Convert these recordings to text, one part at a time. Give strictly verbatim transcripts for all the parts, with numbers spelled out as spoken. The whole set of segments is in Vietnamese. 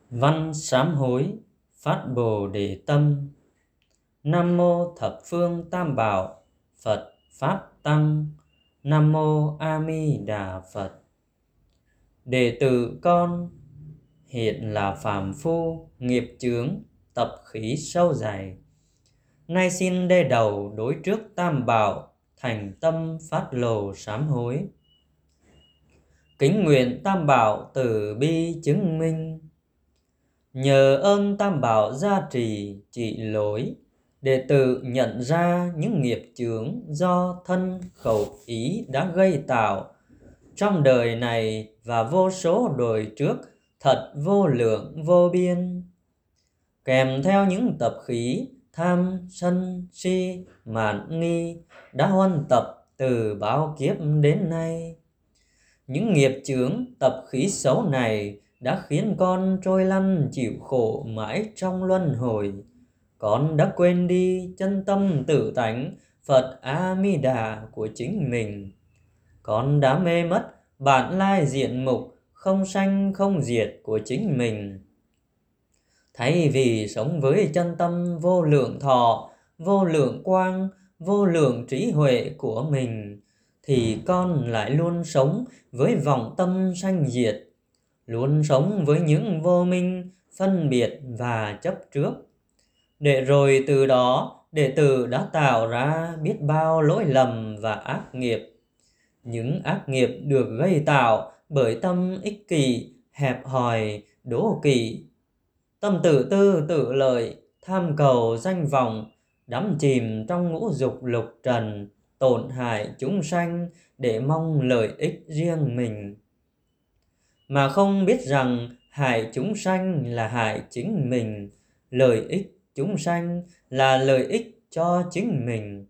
Văn sám hối, phát Bồ Đề tâm. Nam mô thập phương tam bảo, Phật Pháp Tăng. Nam mô A Di Đà Phật. Đệ tử con hiện là phàm phu, nghiệp chướng tập khí sâu dày. Nay xin đê đầu đối trước tam bảo, thành tâm phát lồ sám hối. Kính nguyện tam bảo từ bi chứng minh, nhờ ơn tam bảo gia trì trị lối, đệ tử nhận ra những nghiệp chướng do thân khẩu ý đã gây tạo trong đời này và vô số đời trước, thật vô lượng vô biên. Kèm theo những tập khí tham sân si mạn nghi đã huân tập từ bao kiếp đến nay. Những nghiệp chướng tập khí xấu này đã khiến con trôi lăn chịu khổ mãi trong luân hồi. Con đã quên đi chân tâm tự tánh Phật A Di Đà của chính mình. Con đã mê mất bản lai diện mục không sanh không diệt của chính mình. Thay vì sống với chân tâm vô lượng thọ, vô lượng quang, vô lượng trí huệ của mình, thì con lại luôn sống với vọng tâm sanh diệt, luôn sống với những vô minh, phân biệt và chấp trước. Để rồi từ đó, đệ tử đã tạo ra biết bao lỗi lầm và ác nghiệp. Những ác nghiệp được gây tạo bởi tâm ích kỷ, hẹp hòi, đố kỵ, tâm tự tư tự lợi, tham cầu danh vọng, đắm chìm trong ngũ dục lục trần, tổn hại chúng sanh để mong lợi ích riêng mình, mà không biết rằng hại chúng sanh là hại chính mình, lợi ích chúng sanh là lợi ích cho chính mình.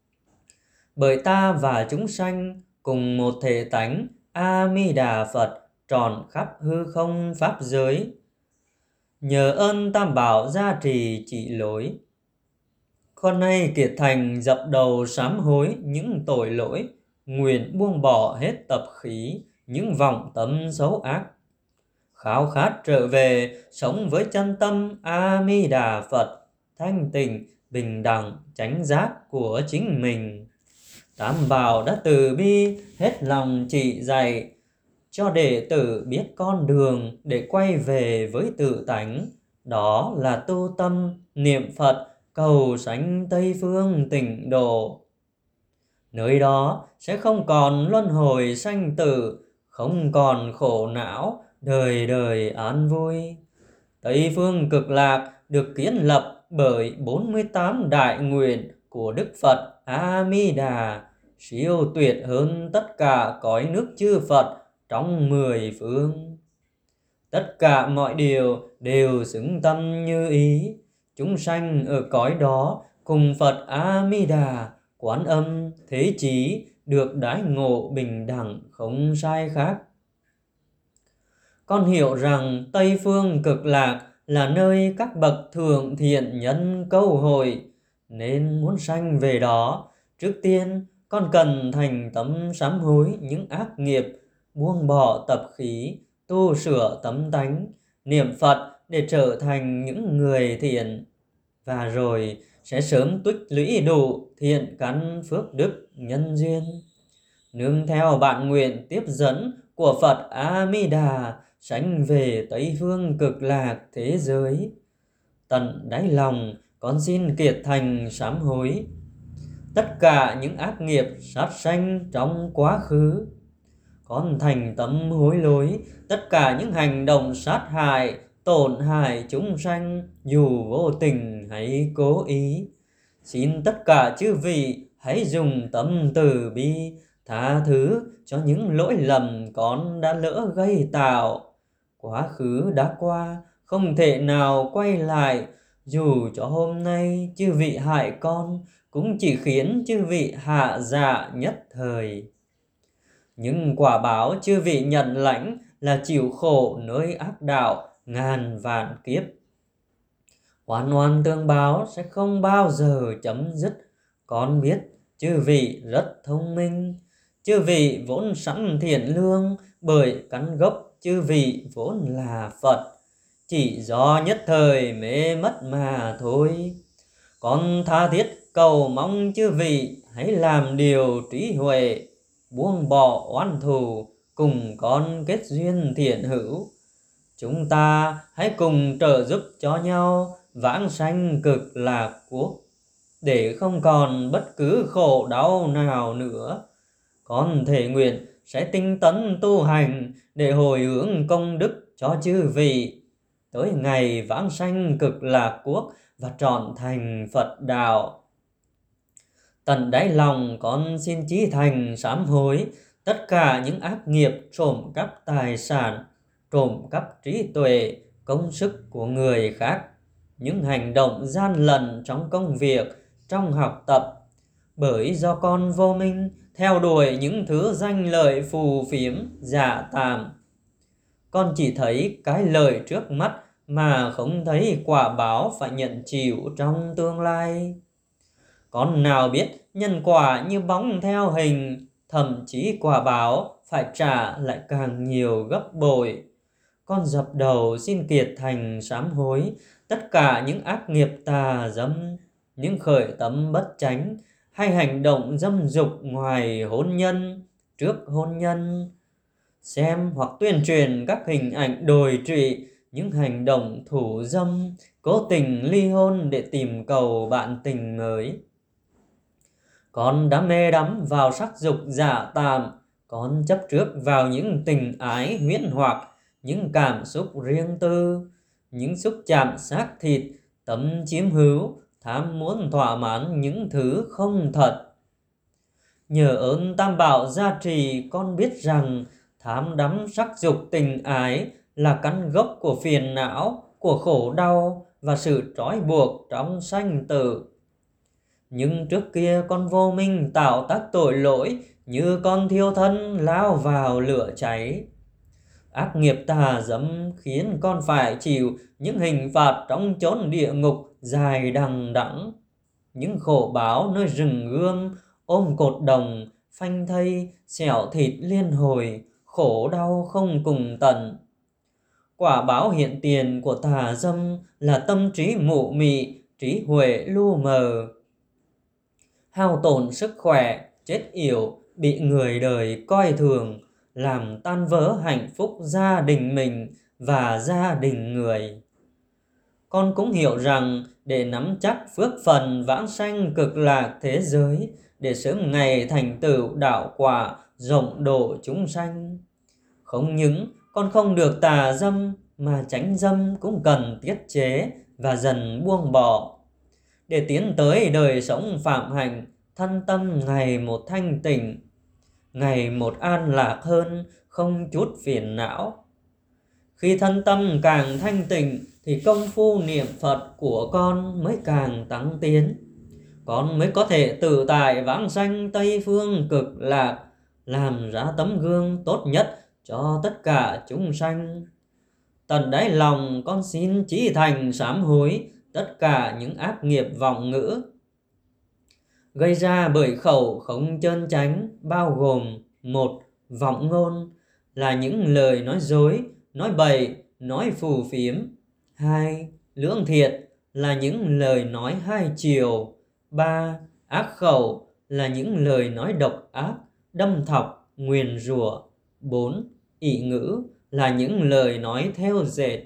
Bởi ta và chúng sanh cùng một thể tánh A Di Đà Phật tròn khắp hư không pháp giới. Nhờ ơn tam bảo gia trì trị lối, con nay kiệt thành dập đầu sám hối những tội lỗi, nguyện buông bỏ hết tập khí, những vọng tâm xấu ác, khao khát trở về sống với chân tâm A Di Đà Phật thanh tịnh, bình đẳng, chánh giác của chính mình. Tam bảo đã từ bi hết lòng chỉ dạy cho đệ tử biết con đường để quay về với tự tánh. Đó là tu tâm, niệm Phật, cầu sánh Tây phương tịnh độ. Nơi đó sẽ không còn luân hồi sanh tử, không còn khổ não, đời đời an vui. Tây phương cực lạc được kiến lập bởi bốn mươi tám đại nguyện của Đức Phật A Di Đà, siêu tuyệt hơn tất cả cõi nước chư Phật trong mười phương. Tất cả mọi điều đều xứng tâm như ý. Chúng sanh ở cõi đó cùng Phật A Di Đà, Quán Âm, Thế Chí được đãi ngộ bình đẳng không sai khác. Con hiểu rằng Tây phương cực lạc là nơi các bậc thượng thiện nhân câu hội, nên muốn sanh về đó, trước tiên con cần thành tâm sám hối những ác nghiệp, buông bỏ tập khí, tu sửa tấm tánh, niệm Phật để trở thành những người thiện, và rồi sẽ sớm tích lũy đủ thiện căn phước đức nhân duyên. Nương theo bạn nguyện tiếp dẫn của Phật A Di Đà, sánh về Tây phương cực lạc thế giới. Tận đáy lòng con xin kiệt thành sám hối tất cả những ác nghiệp sát sanh trong quá khứ. Con thành tâm hối lỗi tất cả những hành động sát hại, tổn hại chúng sanh dù vô tình hay cố ý. Xin tất cả chư vị hãy dùng tâm từ bi tha thứ cho những lỗi lầm con đã lỡ gây tạo. Quá khứ đã qua, không thể nào quay lại. Dù cho hôm nay chư vị hại con, cũng chỉ khiến chư vị hạ dạ nhất thời. Nhưng quả báo chư vị nhận lãnh là chịu khổ nơi ác đạo ngàn vạn kiếp. Oan oan tương báo sẽ không bao giờ chấm dứt. Con biết chư vị rất thông minh, chư vị vốn sẵn thiện lương, bởi căn gốc chư vị vốn là Phật. chỉ do nhất thời mê mất mà thôi. Con tha thiết cầu mong chư vị hãy làm điều trí huệ, buông bỏ oán thù, cùng con kết duyên thiện hữu. Chúng ta hãy cùng trợ giúp cho nhau vãng sanh cực lạc quốc, để không còn bất cứ khổ đau nào nữa. Con thề nguyện sẽ tinh tấn tu hành để hồi hướng công đức cho chư vị, tới ngày vãng sanh cực lạc quốc và trọn thành Phật đạo. Tận đáy lòng con xin chí thành sám hối tất cả những ác nghiệp trộm cắp tài sản, trộm cắp trí tuệ, công sức của người khác, những hành động gian lận trong công việc, trong học tập. Bởi do con vô minh theo đuổi những thứ danh lợi phù phiếm giả tạm, con chỉ thấy cái lợi trước mắt mà không thấy quả báo phải nhận chịu trong tương lai. Con nào biết nhân quả như bóng theo hình, thậm chí quả báo phải trả lại càng nhiều gấp bội. Con dập đầu xin kiệt thành sám hối tất cả những ác nghiệp tà dâm, những khởi tâm bất chánh hay hành động dâm dục ngoài hôn nhân, trước hôn nhân, xem hoặc tuyên truyền các hình ảnh đồi trụy, những hành động thủ dâm, cố tình ly hôn để tìm cầu bạn tình mới. Con đã mê đắm vào sắc dục giả tạm, con chấp trước vào những tình ái huyễn hoặc, những cảm xúc riêng tư, những xúc chạm xác thịt, tâm chiếm hữu, tham muốn thỏa mãn những thứ không thật. Nhờ ơn Tam Bảo gia trì, con biết rằng tham đắm sắc dục tình ái là căn gốc của phiền não, của khổ đau và sự trói buộc trong sanh tử. Nhưng trước kia con vô minh tạo tác tội lỗi, như con thiêu thân lao vào lửa cháy. Ác nghiệp tà dâm khiến con phải chịu những hình phạt trong chốn địa ngục dài đằng đẵng, những khổ báo nơi rừng gươm, ôm cột đồng, phanh thây, xẻo thịt liên hồi, khổ đau không cùng tận. Quả báo hiện tiền của tà dâm là tâm trí mụ mị, trí huệ lu mờ, hao tổn sức khỏe, chết yểu, bị người đời coi thường, làm tan vỡ hạnh phúc gia đình mình và gia đình người. Con cũng hiểu rằng để nắm chắc phước phần vãng sanh cực lạc thế giới, để sớm ngày thành tựu đạo quả rộng độ chúng sanh, không những con không được tà dâm mà chánh dâm cũng cần tiết chế và dần buông bỏ, để tiến tới đời sống phạm hạnh, thân tâm ngày một thanh tịnh, ngày một an lạc hơn, không chút phiền não. Khi thân tâm càng thanh tịnh thì công phu niệm Phật của con mới càng tăng tiến. Con mới có thể tự tại vãng sanh Tây Phương cực lạc, làm ra tấm gương tốt nhất cho tất cả chúng sanh. Tận đáy lòng con xin chí thành sám hối tất cả những ác nghiệp vọng ngữ gây ra bởi khẩu không chân chánh, bao gồm: một. Vọng ngôn là những lời nói dối, nói bậy, nói phù phiếm. Hai. Lưỡng thiệt là những lời nói hai chiều. Ba. Ác khẩu là những lời nói độc ác, đâm thọc, nguyền rủa. Bốn. Ỷ ngữ là những lời nói theo dệt.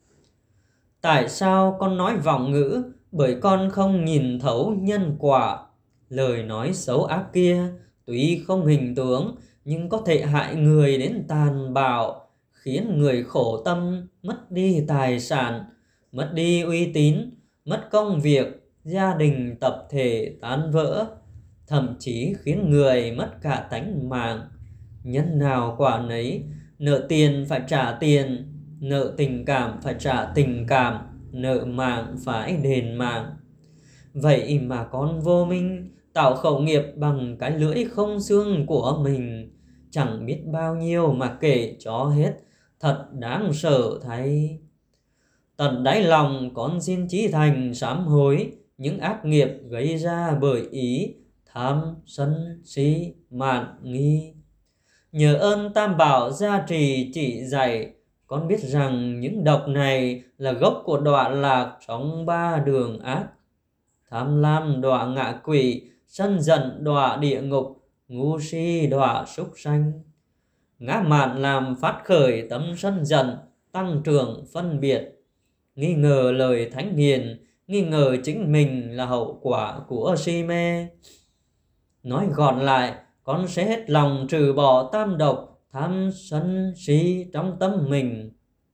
Tại sao con nói vọng ngữ? Bởi con không nhìn thấu nhân quả. Lời nói xấu ác kia tuy không hình tướng nhưng có thể hại người đến tàn bạo, khiến người khổ tâm, mất đi tài sản, mất đi uy tín, mất công việc, gia đình tập thể tan vỡ, thậm chí khiến người mất cả tánh mạng. Nhân nào quả nấy, nợ tiền phải trả tiền, nợ tình cảm phải trả tình cảm, nợ mạng phải đền mạng. Vậy mà con vô minh tạo khẩu nghiệp bằng cái lưỡi không xương của mình, chẳng biết bao nhiêu mà kể cho hết, thật đáng sợ thay. Tận đáy lòng con xin chí thành sám hối những ác nghiệp gây ra bởi ý, tham, sân, si, mạn, nghi. Nhờ ơn Tam Bảo gia trì chỉ dạy, Con biết rằng những độc này là gốc của đọa lạc trong ba đường ác. Tham lam đọa ngạ quỷ, sân giận đọa địa ngục, ngu si đọa súc sanh. Ngã mạn làm phát khởi tâm sân giận, tăng trưởng phân biệt. Nghi ngờ lời thánh hiền, nghi ngờ chính mình là hậu quả của si mê. Nói gọn lại, con sẽ hết lòng trừ bỏ tam độc, tham sân si trong tâm mình.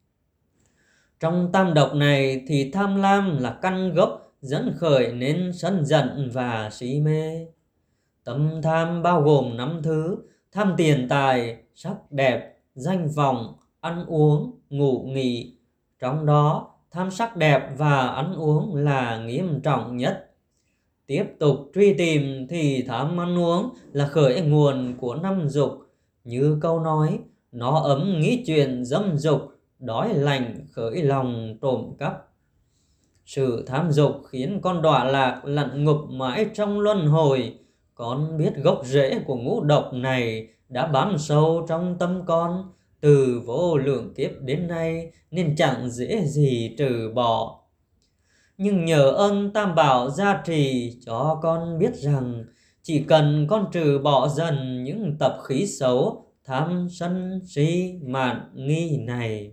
Trong tam độc này thì tham lam là căn gốc dẫn khởi nên sân giận và si mê. Tâm tham bao gồm năm thứ: tham tiền tài, sắc đẹp, danh vọng, ăn uống, ngủ nghỉ. Trong đó, tham sắc đẹp và ăn uống là nghiêm trọng nhất. Tiếp tục truy tìm thì tham ăn uống là khởi nguồn của năm dục. Như câu nói, nó ấm nghĩ chuyện dâm dục, đói lạnh khởi lòng trộm cắp. Sự tham dục khiến con đọa lạc lặn ngục mãi trong luân hồi. Con biết gốc rễ của ngũ độc này đã bám sâu trong tâm con từ vô lượng kiếp đến nay, nên chẳng dễ gì trừ bỏ. Nhưng nhờ ơn Tam Bảo gia trì cho con biết rằng chỉ cần con trừ bỏ dần những tập khí xấu, tham sân si mạn nghi này,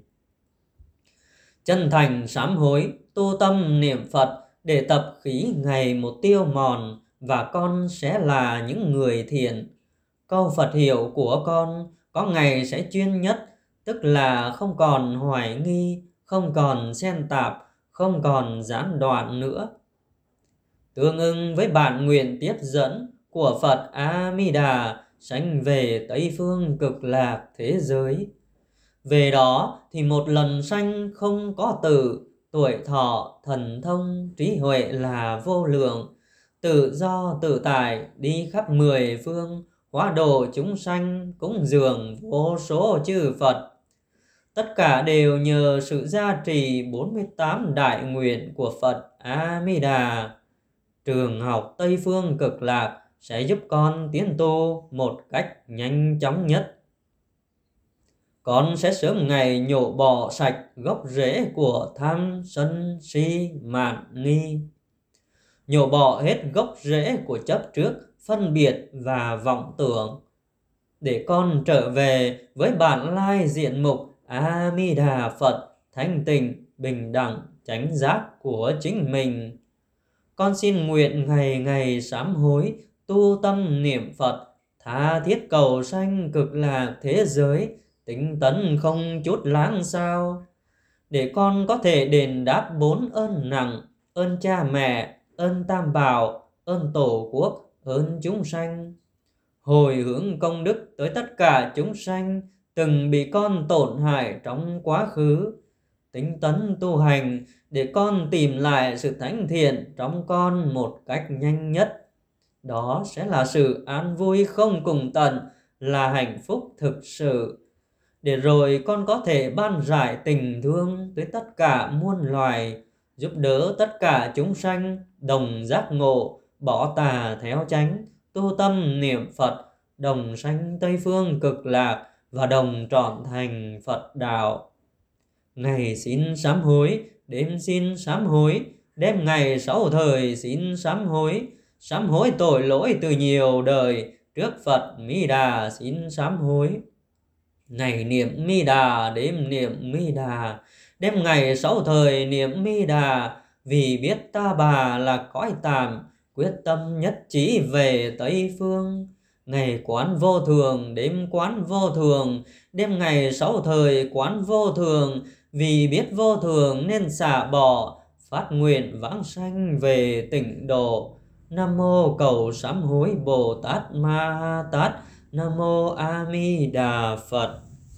chân thành sám hối, tu tâm niệm Phật để tập khí ngày một tiêu mòn, và con sẽ là những người thiện. Câu Phật hiệu của con có ngày sẽ chuyên nhất, tức là không còn hoài nghi, không còn xen tạp, không còn gián đoạn nữa. Tương ưng với bản nguyện tiếp dẫn của Phật A Di Đà sanh về Tây Phương Cực Lạc thế giới. Về đó thì một lần sanh không có tử, tuổi thọ, thần thông, trí huệ là vô lượng, tự do tự tại đi khắp mười phương, hóa độ chúng sanh, cúng dường vô số chư Phật. Tất cả đều nhờ sự gia trì bốn mươi tám đại nguyện của Phật A Di Đà. Trường học Tây Phương Cực Lạc sẽ giúp con tiến tu một cách nhanh chóng nhất. Con sẽ sớm ngày nhổ bỏ sạch gốc rễ của tham sân si mạn nghi, nhổ bỏ hết gốc rễ của chấp trước, phân biệt và vọng tưởng, để con trở về với bản lai diện mục A Di Đà Phật thanh tịnh, bình đẳng, chánh giác của chính mình. Con xin nguyện ngày ngày sám hối, tu tâm niệm Phật, tha thiết cầu sanh cực lạc thế giới, tinh tấn không chút láng sao, để con có thể đền đáp bốn ơn nặng: ơn cha mẹ, ơn Tam Bảo, ơn Tổ quốc, ơn chúng sanh. Hồi hướng công đức tới tất cả chúng sanh từng bị con tổn hại trong quá khứ. Tinh tấn tu hành để con tìm lại sự thánh thiện trong con một cách nhanh nhất. Đó sẽ là sự an vui không cùng tận, là hạnh phúc thực sự. Để rồi con có thể ban rải tình thương tới tất cả muôn loài, giúp đỡ tất cả chúng sanh đồng giác ngộ, bỏ tà theo chánh, tu tâm niệm Phật, đồng sanh Tây Phương Cực Lạc và đồng trọn thành Phật đạo. Ngày xin sám hối, đêm xin sám hối, đêm ngày sáu thời xin sám hối, sám hối tội lỗi từ nhiều đời, trước Phật Mi Đà xin sám hối. Ngày niệm Mi Đà, đêm niệm Mi Đà, đêm ngày sáu thời niệm Mi Đà, vì biết ta bà là cõi tạm, quyết tâm nhất trí về Tây Phương. Ngày quán vô thường, đêm quán vô thường, đêm ngày sáu thời quán vô thường, vì biết vô thường nên xả bỏ, phát nguyện vãng sanh về tịnh độ. Nam mô cầu sám hối Bồ Tát Ma Tát. Nam mô A Di Đà Phật.